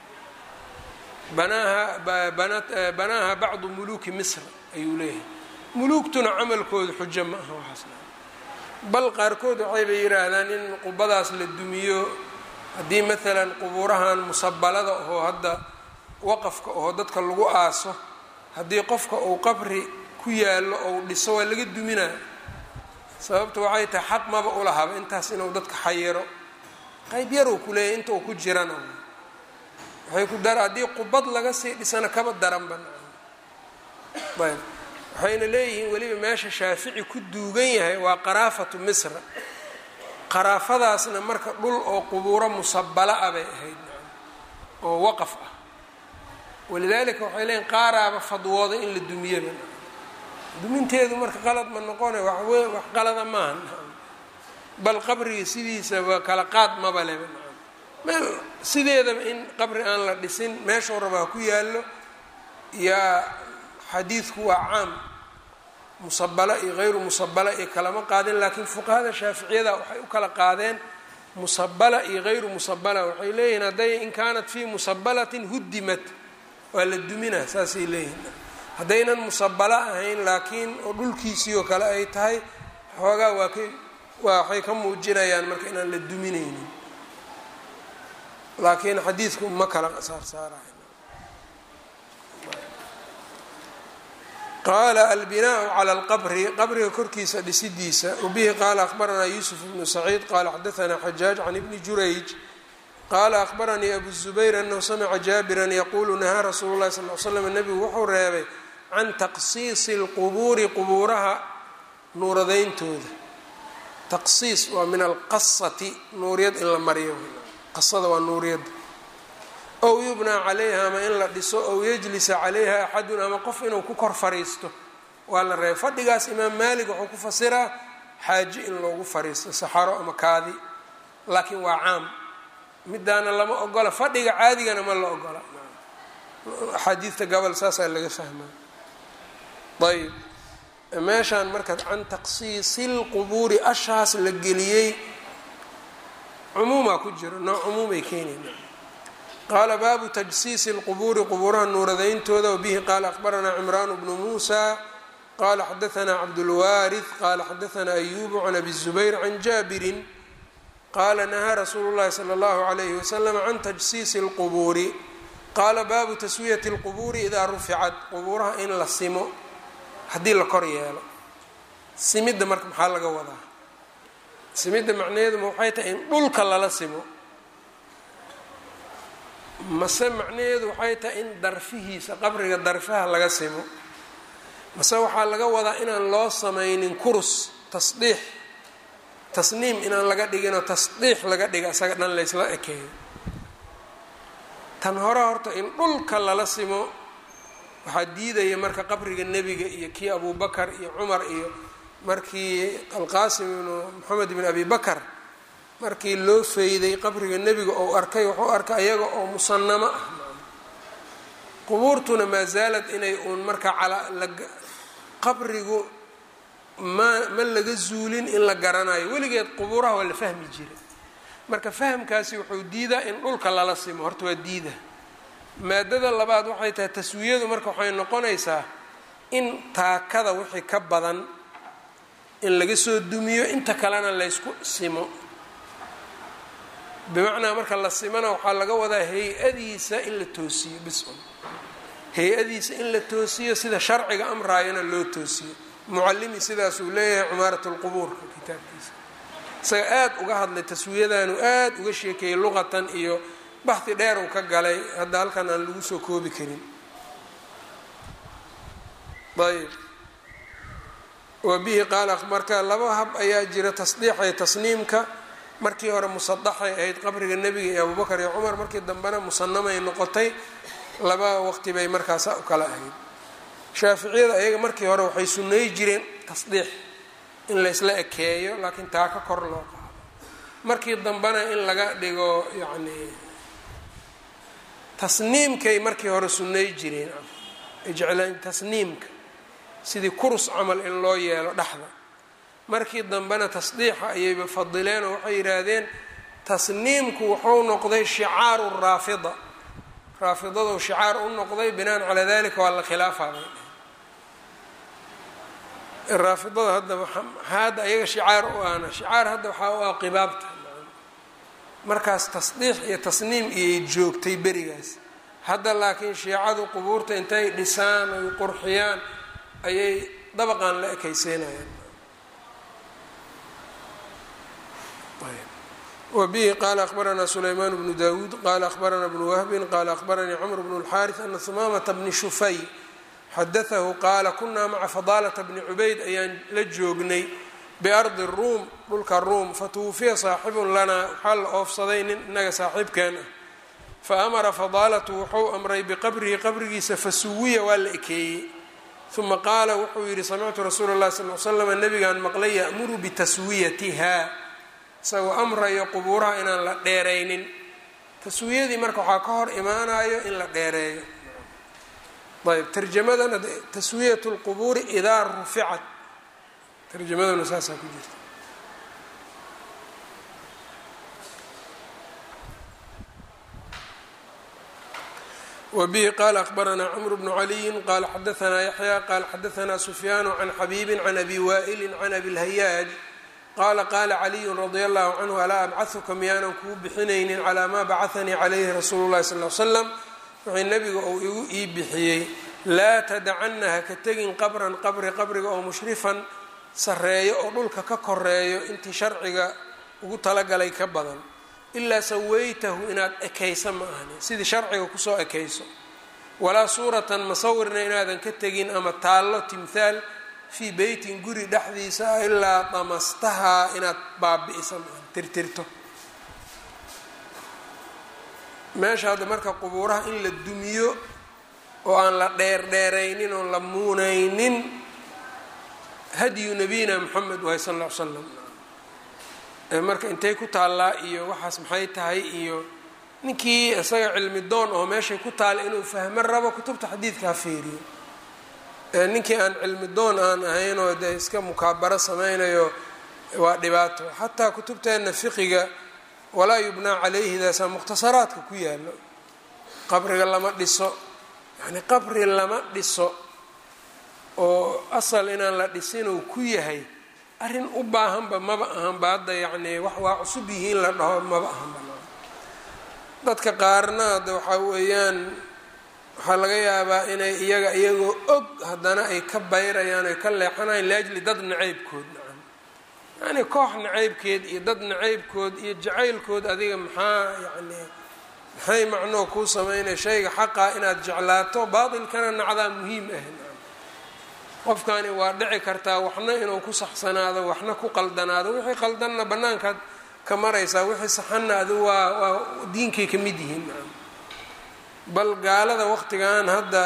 banaaha bacdu muluuki misr ayuu leeyahay. muluugtuna camalkooda xujo ma aha waxaas, bal qaarkood waxayba yidhaahdaan in qubadaas la dumiyo haddii maalan qubuurahan musabalada oo hadda waqafka oo dadka lagu aaso, haddii qofka uu qabri ku yaallo ou dhiso waa laga duminaa. sababta waxay tahay xaq maba ulahaba intaas inuu dadka xayiro, qayb yaruu ku leeyahy inta uu ku jirana waxay ku dara haddii qubad laga sii dhisana kaba daran banaan. ayb waxayna leeyihiin weliba meesha shaafici ku duugan yahay waa qaraafatu misra. qaraafadaasna marka dhul oo qubuuro musabala ah bay ahayd oo waqaf ah, walidaalika waxay leeyihin qaaraaba fadwooda in la dumiyaba. duminteedu marka qalad ma noqona wax qalada maaha, bal qabriga sidiisa waa kala qaad maba leba. meel sideedaba in qabri aan la dhisin meeshuu rabaa ku yaallo yaa xadiidku waa caam, musabala iyo hayru musabala iyo kalama qaadin. laakiin fuqahada shaaficiyada waxay u kala qaadeen musabala iyo hayru musabala. waxay leeyihiin hadday in kaanat fii musabalatin hudimat waa la duminaa, saasay leeyihiin. haddaynan musabalo ahayn laakiin oo dhulkiisii oo kale ay tahay xoogaa waxay ka muujinayaan marka inaan la duminaynin, laakiin xadiidku ma kala saarsaarayo. qaala albinaau cala alqabri, qabriga korkiisa dhisidiisa. wabihi qaala akhbaranaa yuusuf bnu saciid qaala xadaanaa xajaaj can ibni jurayj qaala akhbaranii abu zubayr anahu samica jaabiran yaquulu nahaa rasuulu llahi sal l slam, nebigu wuxuu reebay can taqsiisi اlqubuuri qubuuraha nuuradayntooda. taqsiis waa min alqasati, nuuryad in la mariyo, qasada waa nuuryada. ow yubnaa calayha, ama in la dhiso, ow yajlisa calayha axadun, ama qof inuu ku kor fariisto waa la reebay. fadhigaas imaam maalik wuxuu ku fasiraa xaaji in loogu fariisto, saxaro ama kaadi, laakiin waa caam, midaana lama ogola, fadhiga caadigana ma la ogola. axaadiidta gobol saasaa laga fahmaa. ayb meeshaan marka can taqsiisi lqubuuri ashaas la geliyey cumuumaa ku jiro, nooc cumuumay keenayna. qaala baabu tajsiisi lqubuuri, qubuuraha nuuradayntooda. wabihi qaala akhbaranaa cimraan bnu muusa qaala xadaanaa cabdulwaarith qaala xadaanaa ayubu can abi zubayr can jaabirin qaala nahaa rasuulu llahi sala allahu alayhi wasalam can tajsiisi lqubuuri. qaala baabu taswiyati lqubuuri idaa ruficat, qubuuraha in la simo haddii la kor yeelo. simidda marka maxaa laga wadaa? simidda macnaheedu ma waxay tahay in dhulka lala simo, mase macnaheedu waxay tahay in darfihiisa, qabriga darfaha laga simo, mase waxaa laga wadaa inaan loo samaynin kurus, tasdiix, tasniim inaan laga dhiginoo tasdiix laga dhiga isaga dhan laysla ekeeyo. tan hore horta in dhulka lala simo waxaa diidaya marka qabriga nebiga iyo kii abubakar iyo cumar iyo markii alqaasim ibnu moxamed ibn abi bakar markii loo feyday qabriga nebiga ou arkay, wuxuu arkay ayaga oo musanamo ah. qubuurtuna maa zaalad inay uun marka qabrigu ma laga zuulin in la garanayo, weligeed qubuuraha waa la fahmi jiray. marka fahamkaasi wuxuu diidaa in dhulka lala simo, horta waa diida. maadada labaad waxay tahay taswiyadu marka waxay noqonaysaa in taakada wixii ka badan in laga soo dumiyo, inta kalena laysku simo. bimacnaa marka la simana waxaa laga wadaa hay-adiisa in la toosiyo bis-un, hay-adiisa in la toosiyo sida sharciga amraayana loo toosiyo. mucallimi sidaasuu leeyahay cumaarat lqubuurka kitaabkiisa, isaga aad uga hadlay taswiyadaanu aad uga sheekeeyey luqatan iyo baxdi dheer uu ka galay, hadda halkan aan lagu soo koobi karin. ayb wabihi qaala marka laba hab ayaa jira, tasdiixa iyo tasniimka. markii hore musadaxay ahayd qabriga nebiga iyo abubakar iyo cumar, markii dambena musanamay noqotay. laba waqti bay markaasa u kala ahayd. shaaficiyada ayaga markii hore waxay sunnay jireen tasdiix in laysla ekeeyo, laakiin taa ka kor loo qaado. markii dambena in laga dhigo yacni tasniimkay markii hore sunnay jireen, ay jeclaan tasniimka sidii kurus camal in loo yeelo dhexda. markii dambena tasdiixa ayayba fadileen oo waxay yidhaahdeen tasniimku wuxuu noqday shicaaru raafida, raafidadu shicaar u noqday, binaan calaa dalika waa la khilaafaa bay dhaheen. raafidada hadda ayaga shicaar u ahna, shicaar hadda waxaa u ah qibaabta. markaas tasdiix iyo tasniim iyay joogtay berigaas. hadda laakiin shiicadu qubuurta intay dhisaan oy qurxiyaan ayay dabaqan la ekayseynayaan. wabihi qaala akhbaranaa sulaymaan bnu dawuud qaala akhbaranaa bnu wahbin qaala akhbaranii cmr bnu اlxaariث ana humaamata bni shufay xadaahu qaala kunaa maca fadaalata bni cubayd ayaan la joognay biardi ruum, dhulka ruum. fatuwufiya saaxibun lanaa, waxaa la oofsaday nin inaga saaxiibkeen ah. faamara fadaalatu wuxuu amray biqabrihi, qabrigiisa fasuwiya waa la ekeeyey. uma qaala wuxuu yidhi samictu rasuula اlahi sal l slm, nabigaan maqlay ya'muru bitaswiyatiha, isagoo amrayo qubuuraha inaan la dheeraynin. taswiyadii marka waxaa ka hor imaanayo in la dheereeyo. ayb tarjamadana taswiyat اlqubuuri idaa ruficat, tarjamaduna saasaa ku jirta. وبه qال أخبرنا cمرو بن علي qال xdثna يحyى qال xdثna سفyان عن xبيب عن أbي وائل عن أbي الهyاج qال qال علي رضي الله عنه alaa أبcثka miyaanan kuu bixinaynin calىa ma bacثnii عlayhi rasuul الlahi صلى اه عل سلم wxii nebiga uu igu ii bixiyey laa tadacana haka tegin qabran qabriga oo mushrifan sareeyo oo dhulka ka koreeyo intii sharciga ugu talagalay ka badan ilaa sawaytahu inaad ekayso ma ahani sidii sharciga kusoo ekayso walaa suuratan masawirna inaadan ka tegin ama taallo timhaal fii beytin guri dhexdiisa ilaa damastahaa inaad baabi'iso maahan tirtirto meesha hadda marka qubuuraha in la dumiyo oo aan la dheerdheeraynin oon la muunaynin hadyu nabiyina moxamed waay sal ll ly slam marka intay ku taallaa iyo waxaas maxay tahay iyo ninkii isaga cilmi doon oo meeshay ku taalla inuu fahmo rabo kutubta xadiidka ha fiiriyo ninkii aan cilmi doon aan ahayn oo dee iska mukaabaro samaynayo waa dhibaato xataa kutubteenna fiqiga walaa yubnaa calayhi daasaa mukhtasaraadka ku yaalo qabriga lama dhiso yacni qabri lama dhiso oo asal inaan la dhisin uu ku yahay arrin u baahanba maba ahanba hadda yacnii wax waa cusub yihiin la dhaho maba ahanba dadka qaarna hadda waxaa weeyaan waxaa laga yaabaa inay iyagoo og haddana ay ka bayrayaan ay ka leexanayaan liajli dad nacaybkood nacam yacni koox nacaybkeed iyo dad nacaybkood iyo jacaylkood adiga maxay macnoo kuu sameynaya shayga xaqaa inaad jeclaato baatilkana nacdaa muhiim ah nacam qofkani waa dhici kartaa waxna inuu ku saxsanaado waxna ku qaldanaado wixii qaldanna bannaankaad ka maraysaa wixii saxanna adu waa diinkay ka mid yihiin nacam bal gaalada waqtigan hadda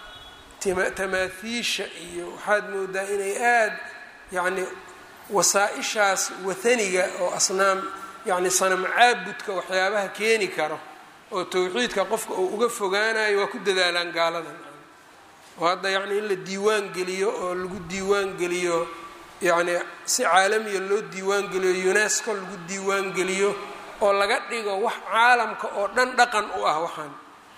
tamaahiisha iyo waxaad moodaa inay aada yacni wasaa-ishaas wathaniga oo asnaam yacni sanam caabudka waxyaabaha keeni karo oo tawxiidka qofka uu uga fogaanayo waa ku dadaalaan gaalada oo hadda yacni in la diiwaan geliyo oo lagu diiwaan geliyo yacni si caalamiya loo diiwaan geliyo unesco lagu diiwaan geliyo oo laga dhigo wax caalamka oo dhan dhaqan u ah waxaan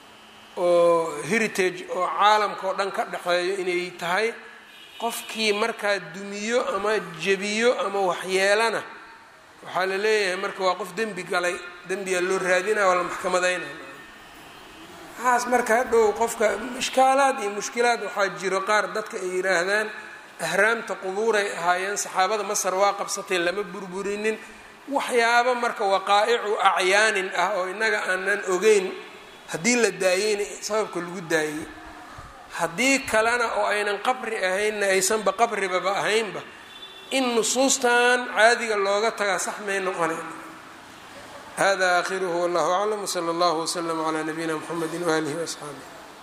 oo heritage oo caalamka oo dhan ka dhexeeyo inay tahay qofkii markaa dumiyo ama jebiyo ama waxyeelana waxaa la leeyahay marka waa qof dembi galay dembiyaa loo raadinaya waa la maxkamadaynaya waxaas marka hadhow qofka ishkaalaad iyo mushkilaad waxaa jiro qaar dadka ay yidhaahdaan ahraamta qubuuray ahaayeen saxaabada masar waa qabsatay lama burburinin waxyaabo marka waqaa'icu acyaanin ah oo innaga aanan ogeyn haddii la daayeyna sababka lagu daayey haddii kalena oo aynan qabri ahaynna aysanba qabribaba ahaynba in nusuustan caadiga looga tagaa sax may noqonayn hada aakhiruhu wallahu aclam wsala allahu wslama calaa nabiyina mxamedi waalihi waasxaabih